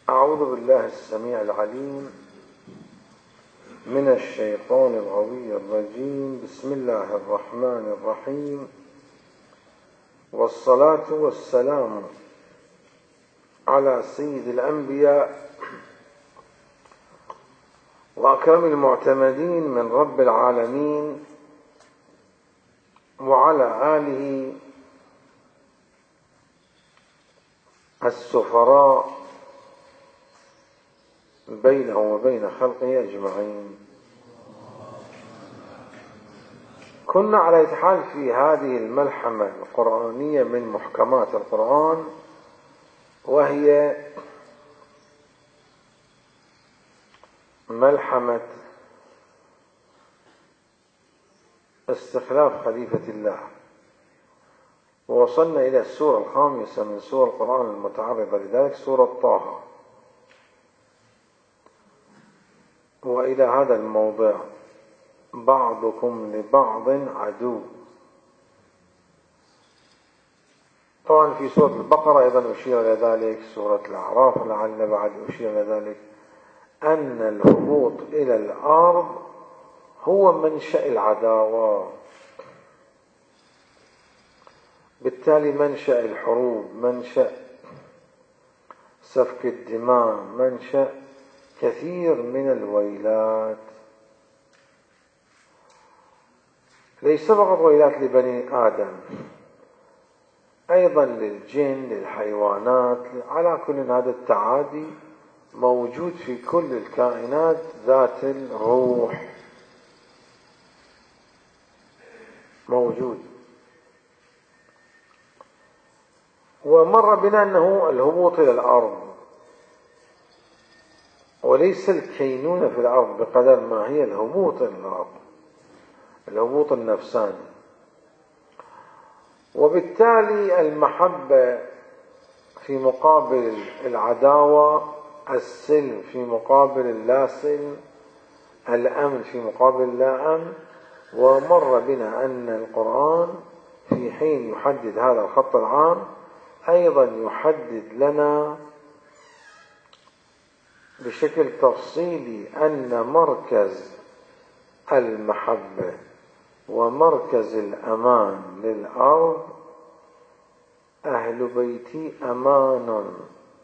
أعوذ بالله السميع العليم من الشيطان الغوي الرجيم. بسم الله الرحمن الرحيم، والصلاة والسلام على سيد الأنبياء وأكرم المعتمدين من رب العالمين، وعلى آله السفراء بينه وبين خلقه أجمعين. كنا على أي حال في هذه الملحمة القرآنية من محكمات القرآن، وهي ملحمة استخلاف خليفة الله، ووصلنا إلى السورة الخامسة من سور القرآن المتعرضة لذلك، سورة طه. وإلى هذا الموضع: بعضكم لبعض عدو. طبعا في سورة البقرة أيضا أشير إلى ذلك، سورة الأعراف لعل بعد أشير إلى ذلك، أن الهبوط إلى الأرض هو منشأ العداوة، بالتالي منشأ الحروب، منشأ سفك الدماء، منشأ كثير من الويلات، ليس فقط ويلات لبني آدم، أيضا للجن، للحيوانات، على كل هذا التعادي موجود في كل الكائنات ذات الروح، موجود. ومر بنا أنه الهبوط إلى الأرض وليس الكينونة في الأرض بقدر ما هي الهبوط إلى الأرض، الهبوط النفساني. وبالتالي المحبة في مقابل العداوة، السلم في مقابل اللا سلم، الأمن في مقابل اللا أمن. ومر بنا أن القرآن في حين يحدد هذا الخط العام أيضا يحدد لنا بشكل تفصيلي أن مركز المحبة ومركز الأمان للأرض أهل بيتي أمان.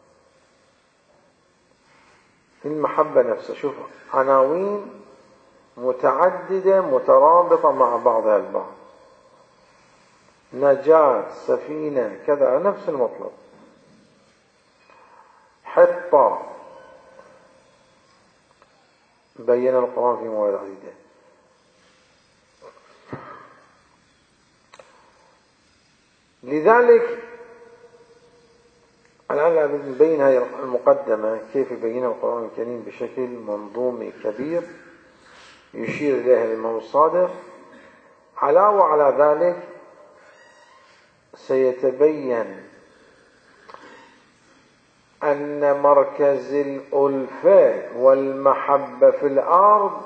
المحبة نفسها، شوف، عناوين متعددة مترابطة مع بعضها البعض، نجاة، سفينة، كذا، نفس المطلب. حطة بين القرآن في مواضع عديدة. لذلك الآن نبين هذه المقدمة كيف يبين القرآن الكريم بشكل منظومي كبير يشير إليه الإمام الصادق. علاوة على ذلك سيتبين أن مركز الألفة والمحبة في الأرض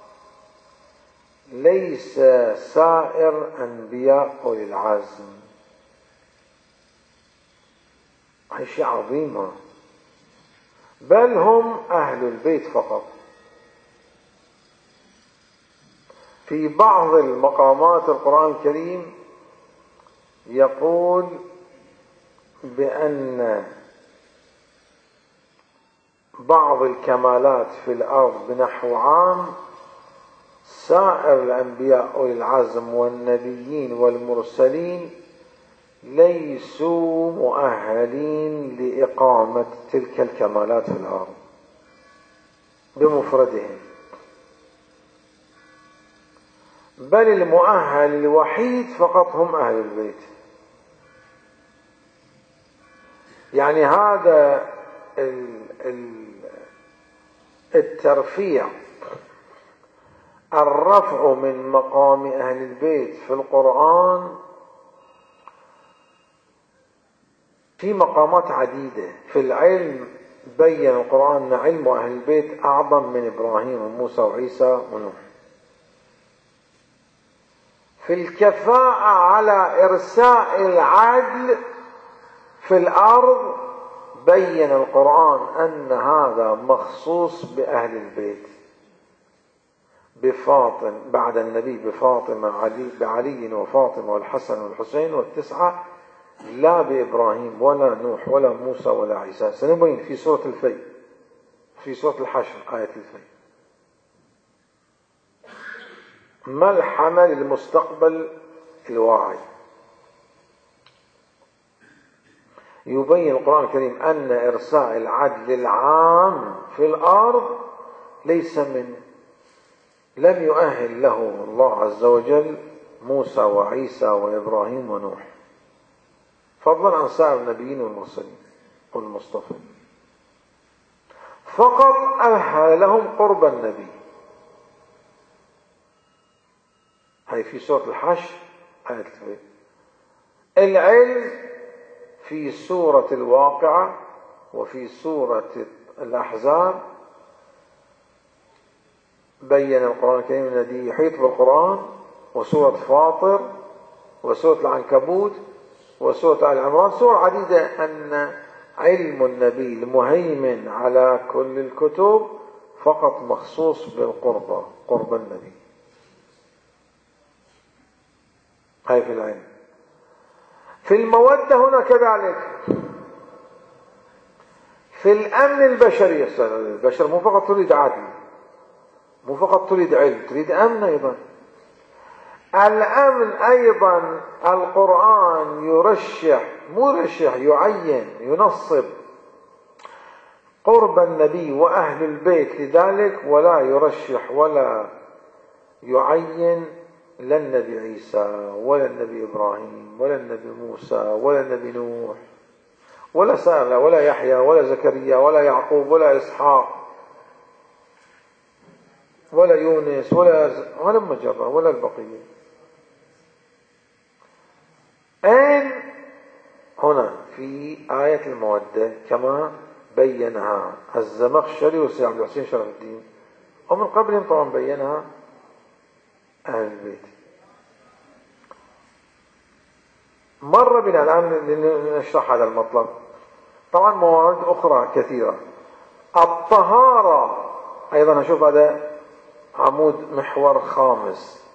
ليس سائر أنبياء أولي العزم. هي شيء عظيم، بل هم أهل البيت فقط. في بعض المقامات القرآن الكريم يقول بأن بعض الكمالات في الأرض بنحو عام سائر الأنبياء أولي العزم والنبيين والمرسلين ليسوا مؤهلين لإقامة تلك الكمالات في الأرض بمفردهم، بل المؤهل الوحيد فقط هم أهل البيت. يعني هذا الترفيع، الرفع من مقام أهل البيت في القرآن في مقامات عديدة. في العلم بين القرآن أن علم أهل البيت أعظم من إبراهيم وموسى وعيسى ونوح. في الكفاءة على إرساء العدل في الأرض بين القرآن أن هذا مخصوص بأهل البيت، بفاطمة بعد النبي، بفاطمة بعلي وفاطمة والحسن والحسين والتسعة، لا بإبراهيم ولا نوح ولا موسى ولا عيسى. سنبين في سورة الفي، في سورة الحشر آية الفي. ملحمة للمستقبل الواعي. يبين القرآن الكريم أن إرساء العدل العام في الأرض ليس لم يؤهل له الله عز وجل موسى وعيسى وإبراهيم ونوح، فضلا عن سائر النبيين والمرسلين والمصطفى، فقط أهل لهم قرب النبي. هاي في سورة الحشر آية الفيل. العلم في سورة الواقعة وفي سورة الأحزاب بين القرآن الكريم الذي يحيط بالقرآن، وسورة فاطر وسورة العنكبوت وسورة آل عمران، سور عديدة، أن علم النبي المهيمن على كل الكتب فقط مخصوص بالقربة، قرب النبي. هاي في العلم. في المودة هنا كذلك. في الأمن البشري، البشر مو فقط تريد عدل، مو فقط تريد علم، تريد أمن أيضا. الأمن أيضا القرآن يرشح، مو يرشح، يعين، ينصب قرب النبي وأهل البيت لذلك، ولا يرشح ولا يعين لا النبي عيسى ولا النبي إبراهيم ولا النبي موسى ولا النبي نوح ولا سارة ولا يحيى ولا زكريا ولا يعقوب ولا إسحاق ولا يونس ولا مجرة ولا البقية. أين هنا في آية المودة كما بينها الزمخشري والسيد عبد الحسين شرف الدين، ومن قبلهم طبعا بينها أهل البيت. مر بنا الآن لنشرح هذا المطلب. طبعا موارد أخرى كثيرة. الطهارة أيضا، نشوف هذا عمود محور خامس.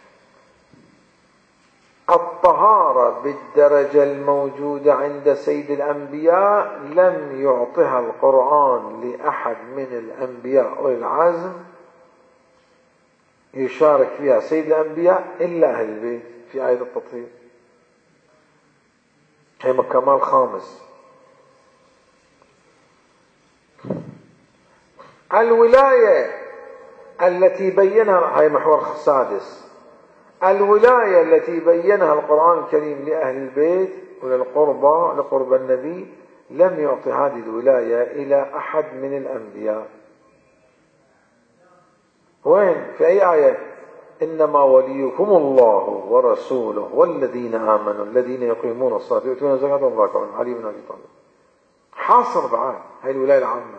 الطهارة بالدرجة الموجودة عند سيد الأنبياء لم يعطها القرآن لأحد من الأنبياء أولي العزم يشارك فيها سيد الأنبياء إلا أهل البيت في آية التطهير. هي كمال خامس. الولاية التي بينها، هي محور سادس، الولاية التي بينها القرآن الكريم لأهل البيت وللقربى لقرب النبي لم يعطي هذه الولاية إلى أحد من الأنبياء. وين؟ في أي آية؟ إنما وليكم الله ورسوله والذين آمنوا الذين يقيمون الصلاة ويؤتون الزكاة وهم راكعون. علي بن أبي طالب حاصر بعد هاي الولاية العامة.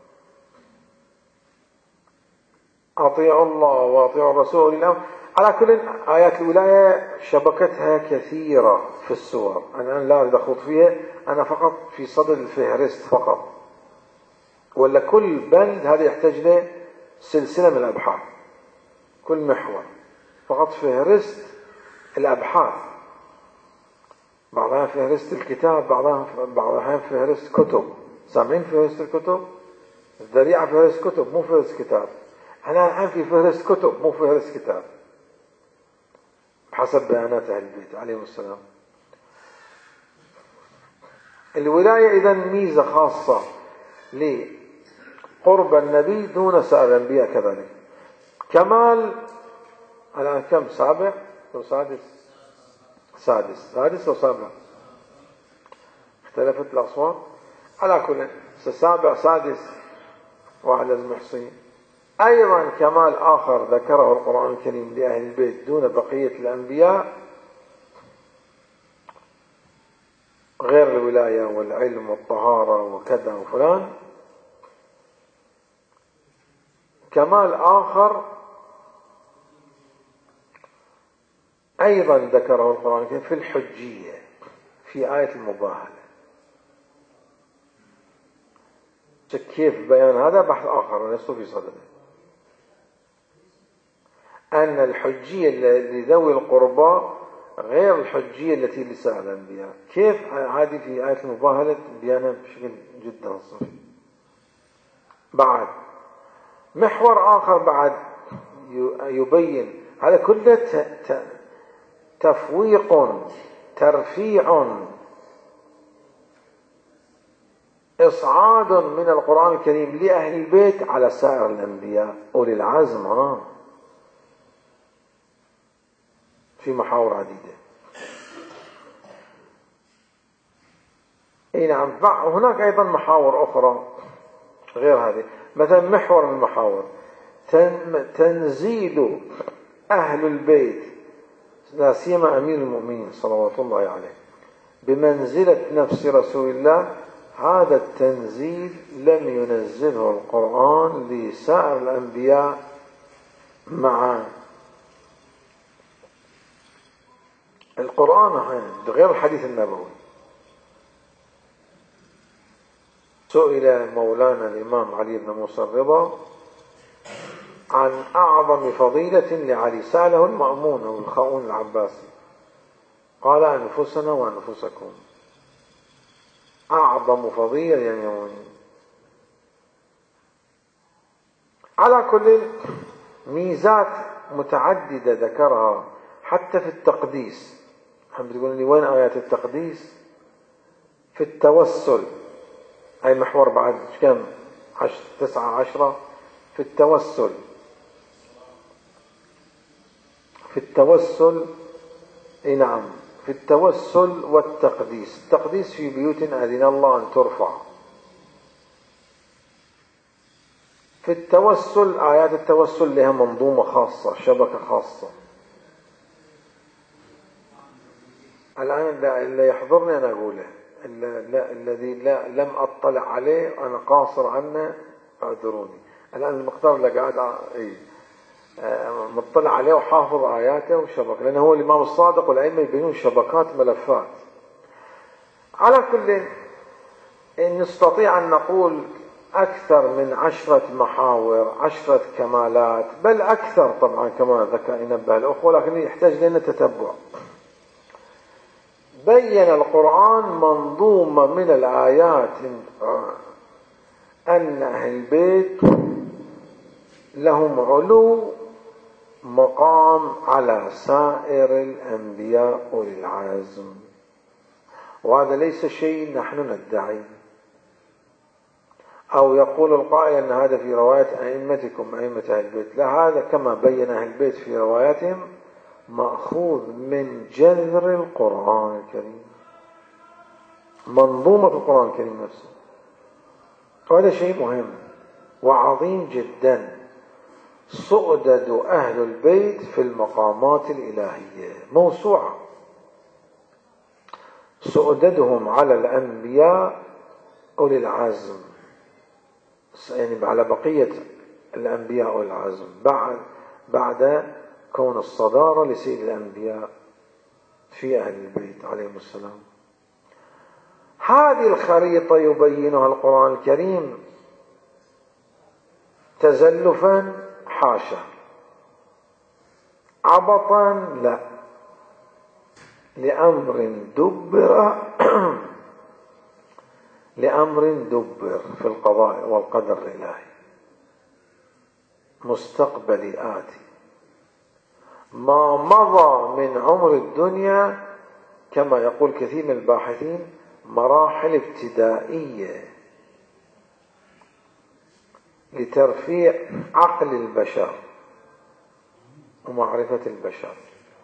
أطيعوا الله وأطيعوا الرسول الأمر. على كل آيات الولاية شبكتها كثيرة في السور، أنا لا أريد أخوض فيها، أنا فقط في صدر الفهرست فقط، ولا كل بند هذا يحتاج له سلسلة من الأبحاث، كل محور فقط فهرست الأبحاث، بعضها فهرست الكتاب، بعضها فهرست كتب. سامعين فهرست الكتب؟ الذريعة فهرست كتب مو فهرست كتاب. احنا الآن في فهرست كتب مو فهرست كتاب بحسب بيانات أهل البيت عليهم السلام. الولاية إذن ميزة خاصة لقرب النبي دون سائر الأنبياء كذلك. كمال الآن كم؟ سابع أو سادس؟ سادس أو سابع؟ اختلفت الأصوات. على كل سابع سادس واحد لازم يحصيه. أيضا كمال آخر ذكره القرآن الكريم لأهل البيت دون بقية الأنبياء غير الولاية والعلم والطهارة وكذا وفلان. كمال آخر أيضا ذكره القرآن الكريم في الحجية في آية المباهلة. كيف بيان هذا بحث آخر ليس في صدده. أن الحجية لذوي القربى غير الحجية التي لسائر الأنبياء. كيف؟ هذه في آية المباهلة بيانها بشكل جدا صريح. بعد محور آخر بعد يبين هذا كله تفويق، ترفيع، إصعاد من القرآن الكريم لأهل البيت على سائر الأنبياء أولي العزم في محاور عديدة. اي نعم. هناك ايضا محاور اخرى غير هذه. مثلا محور من المحاور تنزيل اهل البيت لا سيما امير المؤمنين صلوات الله عليه بمنزلة نفس رسول الله. هذا التنزيل لم ينزله القرآن لسائر الأنبياء مع القرآن غير الحديث النبوي. سئل مولانا الإمام علي بن موسى الرضا عن أعظم فضيلة لعلي، سأله المأمون أو الخاؤون العباسي، قال أنفسنا وأنفسكم. أعظم فضيلة يعني على كل ميزات متعددة ذكرها حتى في التقديس. هم بتقولون لي وين آيات التقديس؟ في التوسل، أي محور بعد كم 9-10 في التوسل. في التوسل اي نعم، في التوسل والتقديس. التقديس في بيوت أذن الله أن ترفع. في التوسل آيات التوسل لها منظومة خاصة، شبكة خاصة. الآن اللي يحضرني أنا أقوله، الذي لم أطلع عليه أنا قاصر عنه اعذروني. الآن المقدار اللي قاعد مطلع عليه وحافظ آياته وشبكة، لأنه هو الإمام الصادق والأئمة يبينون شبكات ملفات. على كل نستطيع أن نقول أكثر من 10 محاور، 10 كمالات، بل أكثر طبعا كما نبه الأخوة، لكن يحتاج لنا تتبع. بين القرآن منظومة من الآيات أن أهل البيت لهم علو مقام على سائر الأنبياء أولي العزم، وهذا ليس شيء نحن ندعي أو يقول القائل أن هذا في رواية أئمتكم أئمة أهل البيت. لا، هذا كما بين أهل البيت في رواياتهم مأخوذ من جذر القرآن الكريم، منظومة القرآن الكريم نفسه. وهذا شيء مهم وعظيم جدا. سؤدد أهل البيت في المقامات الإلهية موسوعة، سؤددهم على الأنبياء أولي العزم، يعني على بقية الأنبياء أولي العزم بعد كون الصدارة لسيد الأنبياء في أهل البيت عليهم السلام. هذه الخريطة يبينها القرآن الكريم تزلفا حاشا، عبطا لا، لأمر دبر في القضاء والقدر الإلهي مستقبل آتي. ما مضى من عمر الدنيا كما يقول كثير من الباحثين مراحل ابتدائية لترفيع عقل البشر ومعرفة البشر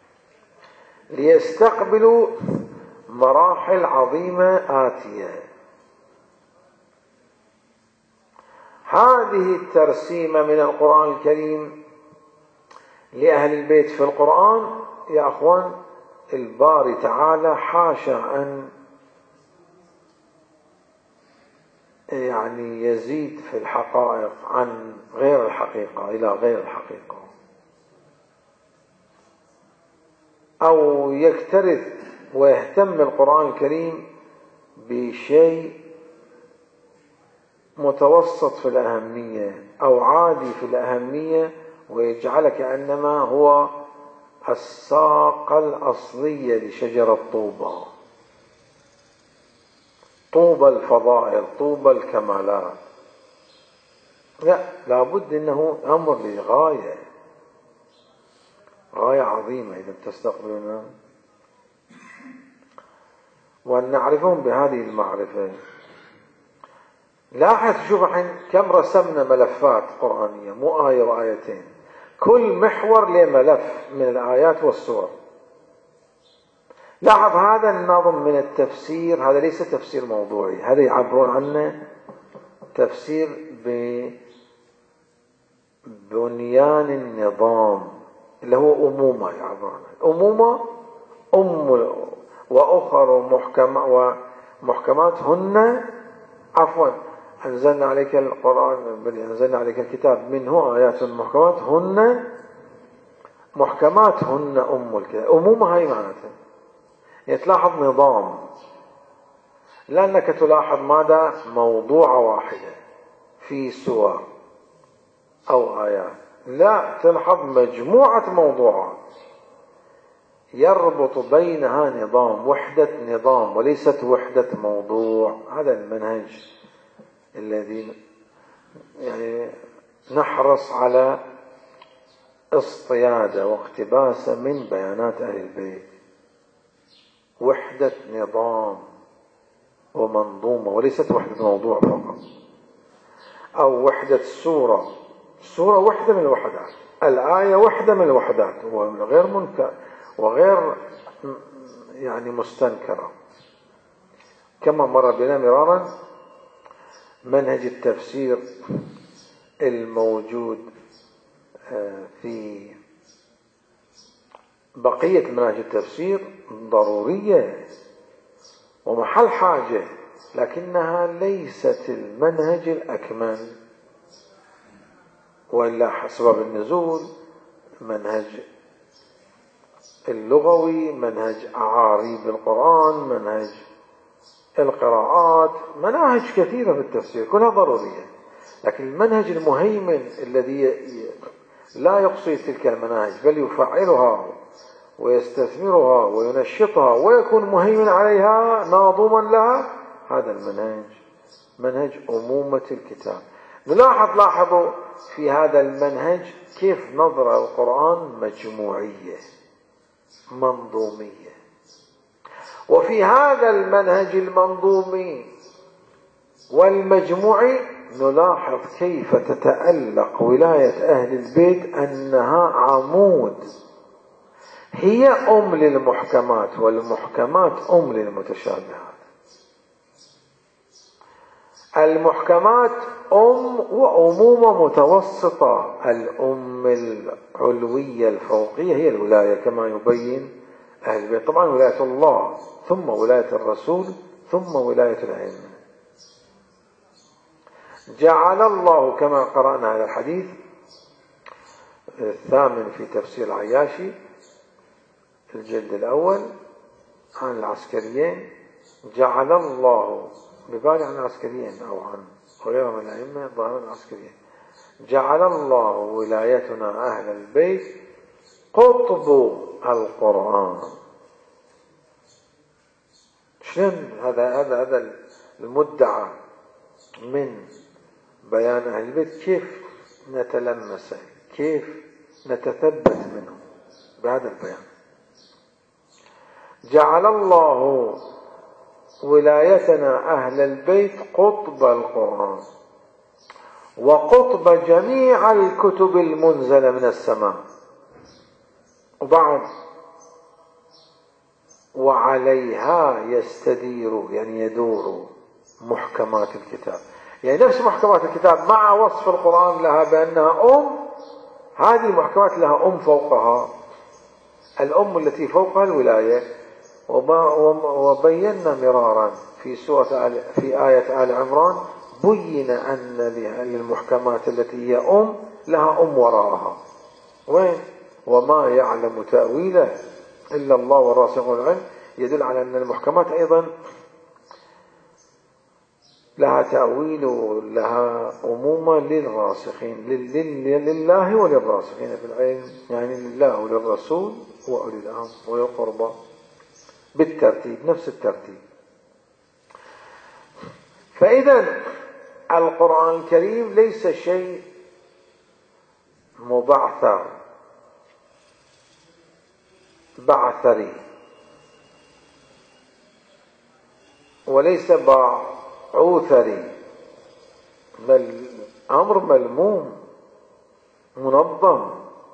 ليستقبلوا مراحل عظيمة آتية. هذه الترسيمة من القرآن الكريم لأهل البيت في القرآن يا أخوان الباري تعالى حاشا أن يعني يزيد في الحقائق عن غير الحقيقة إلى غير الحقيقة، أو يكترث ويهتم القرآن الكريم بشيء متوسط في الأهمية أو عادي في الأهمية، ويجعلك كأنما هو الساق الأصلية لشجرة طوبى، طوبى الفضائل، طوبى الكمالات. لا، لابد أنه أمر للغاية، غاية عظيمة إذا تستقبلنا، وأن نعرفهم بهذه المعرفة. لاحظ شوف الحين كم رسمنا ملفات قرآنية، مو آية وآيتين، كل محور له ملف من الآيات والسور. لاحظ هذا النظم من التفسير، هذا ليس تفسير موضوعي، هذا يعبرون عنه تفسير ببنيان النظام اللي هو أمومة، يعبرون عنه أمومة، وأخر ومحكمات هن، عفوا، أنزلنا عليك القرآن، بل أنزلنا عليك الكتاب منه آيات محكمات هن أم الكتاب. أمومة هاي معناتها يعني تلاحظ نظام، لأنك تلاحظ ماذا؟ موضوع واحدة في سور أو آيات، لا تلاحظ مجموعة موضوعات يربط بينها نظام، وحدة نظام وليست وحدة موضوع. هذا المنهج الذي يعني نحرص على اصطياده واقتباسه من بيانات أهل البيت، وحدة نظام ومنظومة وليست وحدة موضوع فقط، أو وحدة سورة، السورة وحدة من الوحدات، الآية وحدة من الوحدات، وغير منكر وغير يعني مستنكرة. كما مر بنا مرارا منهج التفسير الموجود في بقية مناهج التفسير ضرورية ومحل حاجة، لكنها ليست المنهج الأكمل، وإلا أسباب النزول، منهج اللغوي، منهج أعاريب القرآن، منهج القراءات، مناهج كثيرة في التفسير كلها ضرورية، لكن المنهج المهيمن الذي لا يقصي تلك المناهج بل يفعلها ويستثمرها وينشطها ويكون مهيمن عليها ناظما لها، هذا المنهج منهج أمومة الكتاب. لاحظوا في هذا المنهج كيف نظرة القرآن مجموعية منظومية، وفي هذا المنهج المنظومي والمجموعي نلاحظ كيف تتألق ولاية أهل البيت أنها عمود، هي أم للمحكمات والمحكمات أم للمتشابهات. المحكمات أم وأمومة متوسطة، الأم العلوية الفوقية هي الولاية كما يبين أهل البيت، طبعا ولاية الله ثم ولاية الرسول ثم ولاية الأئمة. جعل الله كما قرأنا على الحديث الثامن في تفسير العياشي الجلد الأول عن العسكريين، جعل الله ببالي عن العسكريين أو عن غيرهم من الأئمة ظاهر العسكريين، جعل الله ولايتنا أهل البيت قطب القرآن. شلون هذا المدعى من بيان أهل البيت، كيف نتلمسه، كيف نتثبت منه بهذا البيان؟ جعل الله ولايتنا أهل البيت قطب القرآن وقطب جميع الكتب المنزلة من السماء، وبعد وعليها يستدير يعني يدور محكمات الكتاب، يعني نفس محكمات الكتاب مع وصف القرآن لها بأنها أم، هذه المحكمات لها أم فوقها، الأم التي فوقها الولاية. وبينا مرارا في آية آل عمران بين أن للمحكمات التي هي أم لها أم وراءها، وين؟ وما يعلم تأويله إلا الله والراسخون العلم، يدل على أن المحكمات أيضا لها تأويل ولها أمومة للراسخين، لله وللراسخين في العلم، يعني لله وللرسول وأولي الأمر وللقربى بالترتيب، نفس الترتيب. فإذا القرآن الكريم ليس شيء مبعثر بعثري، وليس بعوثري، بل أمر ملموم منظم،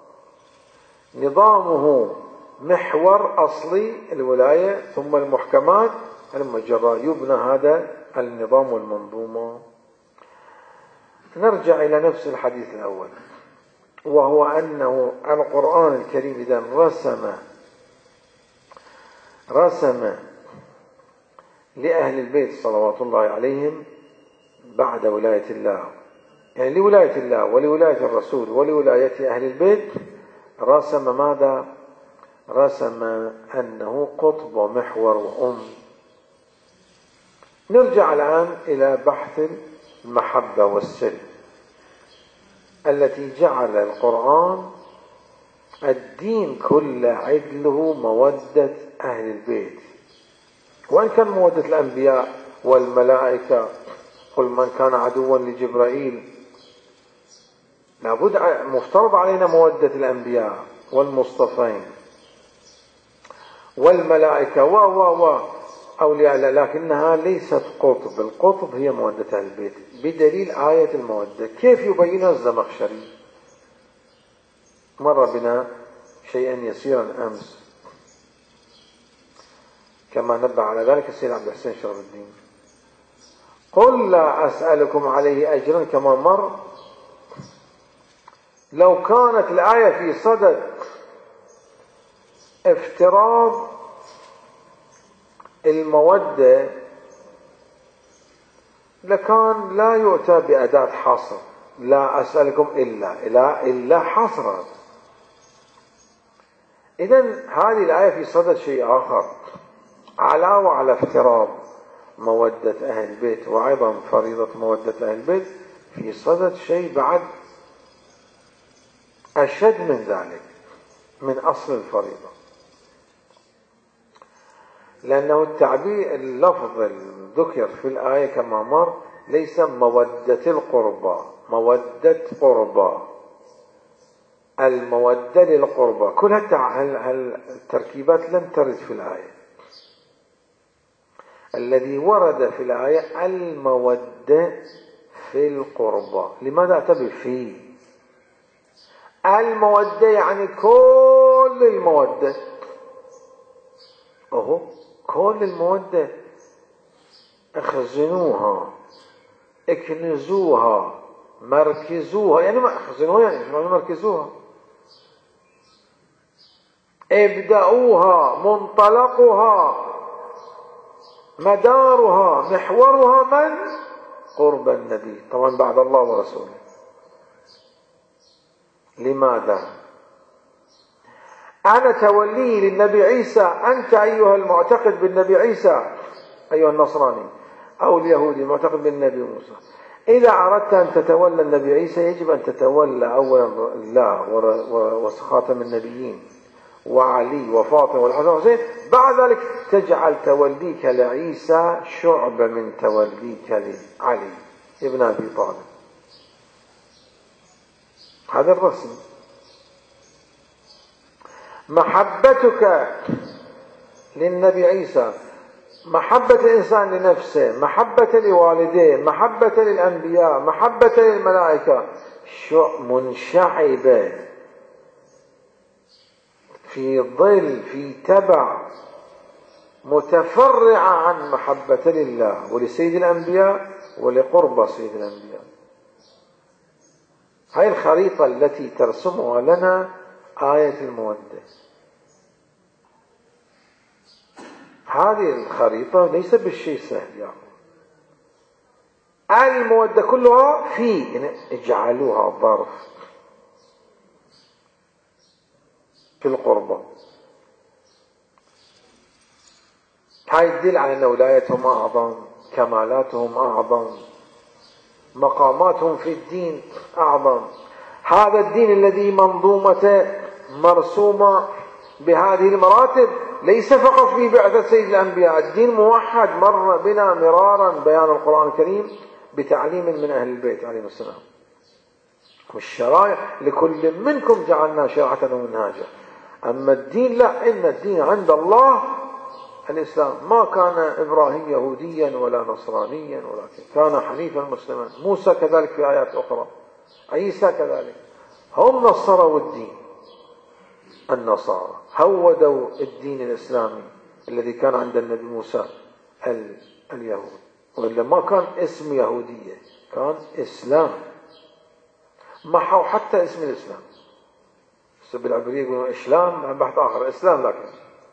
نظامه محور أصلي الولاية، ثم المحكمات المجرى، يبنى هذا النظام والمنظومة. نرجع إلى نفس الحديث الأول، وهو أنه القرآن الكريم إذا رسم لأهل البيت صلوات الله عليهم بعد ولاية الله، يعني لولاية الله ولولاية الرسول ولولاية أهل البيت، رسم ماذا؟ رسم أنه قطب ومحور وأم. نرجع الآن إلى بحث المحبة والسلم التي جعل القرآن الدين كل عدله مودة أهل البيت، وإن كان مودة الأنبياء والملائكة. قل من كان عدوا لجبرائيل، لابد مفترض علينا مودة الأنبياء والمصطفين والملائكة أولياء، لكنها ليست قطب. القطب هي مودة أهل البيت بدليل آية المودة. كيف يبينها الزمخشري؟ مر بنا شيئا يسيرا أمس، كما نبه على ذلك السيد عبد الحسين شرف الدين. قل لا أسألكم عليه أجرا، كما مر. لو كانت الآية في صدد افتراض المودة لكان لا يؤتى بأداة حصر، لا أسألكم إلا حصرا. إذن هذه الآية في صدد شيء آخر، علاوة على افتراض مودة أهل البيت وأيضا فريضة مودة أهل البيت، في صدد شيء بعد أشد من ذلك، من أصل الفريضة. لأنه التعبير اللفظ الذكر في الآية كما مر ليس مودة القربى، مودة قربى، المودة للقربى. كل هالتركيبات لم ترد في الآية. الذي ورد في الآية المودة في القربى. لماذا أعتبر فيه؟ المودة يعني كل المودة، كل المودة. اخزنوها، اكنزوها، مركزوها. يعني ما اخزنوها يعني مركزوها. ابدأوها، منطلقها، مدارها، محورها من؟ قرب النبي، طبعا بعد الله ورسوله. لماذا؟ أنا تولي للنبي عيسى. أنت أيها المعتقد بالنبي عيسى، أيها النصراني أو اليهودي المعتقد بالنبي موسى، إذا أردت أن تتولى النبي عيسى يجب أن تتولى أولا الله وخاتم النبيين وعلي وفاطمة والحسن والحسين. بعد ذلك تجعل توليك لعيسى شعبة من توليك لعلي ابن أبي طالب. هذا الرسم. محبتك للنبي عيسى، محبة الإنسان لنفسه، محبة لوالديه، محبة للأنبياء، محبة للملائكة، منشعبة في ظل، في تبع، متفرعة عن محبة لله ولسيد الأنبياء ولقرب سيد الأنبياء. هاي الخريطة التي ترسمها لنا آية المودة. هذه الخريطة ليس بالشيء سهل يا أخوان. المودة كلها في، اجعلوها ظرف في القربة. هاي تدل على أن ولايتهم أعظم. كمالاتهم أعظم، مقاماتهم في الدين أعظم. هذا الدين الذي منظومته مرسومة بهذه المراتب ليس فقط في بعثة سيد الأنبياء، الدين موحد مر بنا مرارا بيان القرآن الكريم بتعليم من أهل البيت عليهم السلام. والشرائع لكل منكم جعلنا شرعة ومنهاجا. أما الدين لا، إن الدين عند الله الإسلام. ما كان إبراهيم يهوديا ولا نصرانيا ولكن كان حنيفا مسلما. موسى كذلك في آيات أخرى، عيسى كذلك. هم نصروا الدين، النصارى هودوا الدين الإسلامي الذي كان عند النبي موسى اليهود، وإلا ما كان اسم يهودية، كان إسلام، محوا حتى اسم الإسلام. بالعبرية يقولون إسلام، بحث آخر إسلام. لكن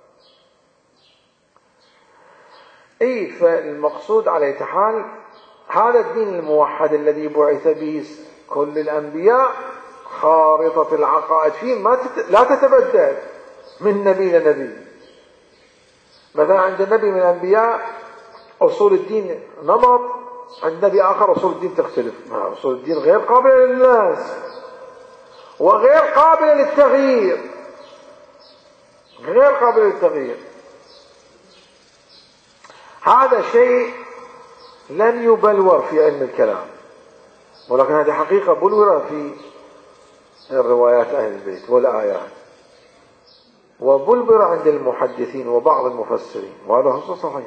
فالمقصود على حال هذا الدين الموحد الذي بعث به كل الأنبياء، خارطة العقائد فيه لا تتبدل من نبي لنبي. مثلا عند النبي من الأنبياء أصول الدين نمط، عند نبي آخر أصول الدين تختلف. أصول الدين غير قابلة للناس وغير قابلة للتغيير، غير قابلة للتغيير. هذا شيء لم يبلور في علم الكلام، ولكن هذه حقيقة بلورة في الروايات أهل البيت والآيات، وبلبر عند المحدثين وبعض المفسرين، وهذا هو صحيح.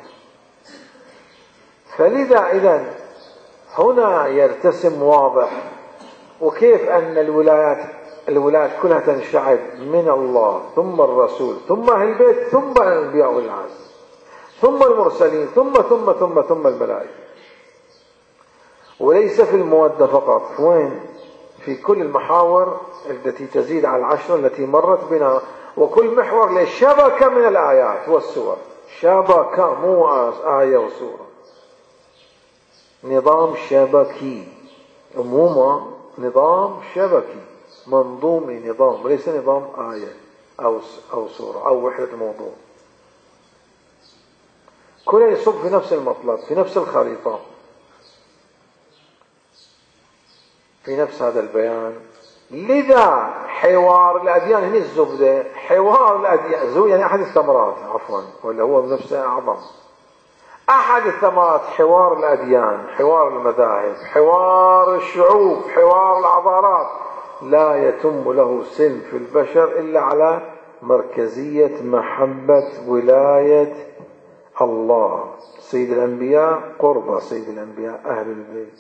فلذا إذن هنا يرتسم واضح وكيف أن الولايات كلها تنشعب من الله ثم الرسول ثم أهل البيت ثم الأنبياء والعز ثم المرسلين ثم الملائكة، وليس في المودة فقط. وين؟ في كل المحاور التي تزيد على 10 التي مرت بنا، وكل محور له شبكة من الآيات والسور، شبكة مو آية وسورة، نظام شبكي، عموما نظام شبكي منظومي، نظام وليس نظام آية أو سورة أو وحدة موضوع. كله يصب في نفس المطلب، في نفس الخريطة، في نفس هذا البيان. لذا حوار الأديان هنا الزبدة، حوار الأديان يعني أحد الثمرات، عفوا، ولا هو بنفسه أعظم. أحد الثمرات حوار الأديان، حوار المذاهب، حوار الشعوب، حوار العبارات، لا يتم له سلم في البشر إلا على مركزية محبة ولاية الله، سيد الأنبياء، قرب سيد الأنبياء أهل البيت.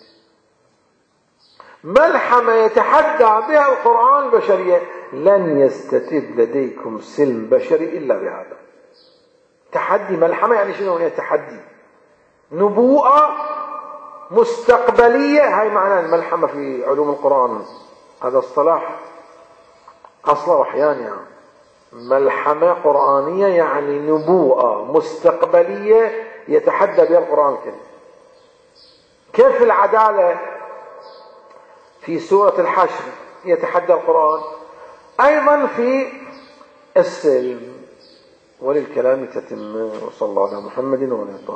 ملحمة يتحدى بها القرآن البشرية، لن يستتب لديكم سلم بشري إلا بهذا. تحدي، ملحمة يعني شنو؟ يعني تحدي، نبوءة مستقبلية. هاي معنى الملحمة في علوم القرآن، هذا اصطلاح أصله أحيانا يعني. ملحمة قرآنية يعني نبوءة مستقبلية يتحدى بها القرآن الكريم. كيف العدالة في سورة الحشر يتحدى القرآن، أيضا في السلم. وللكلام تتم، وصلى الله على محمد وعلى آله.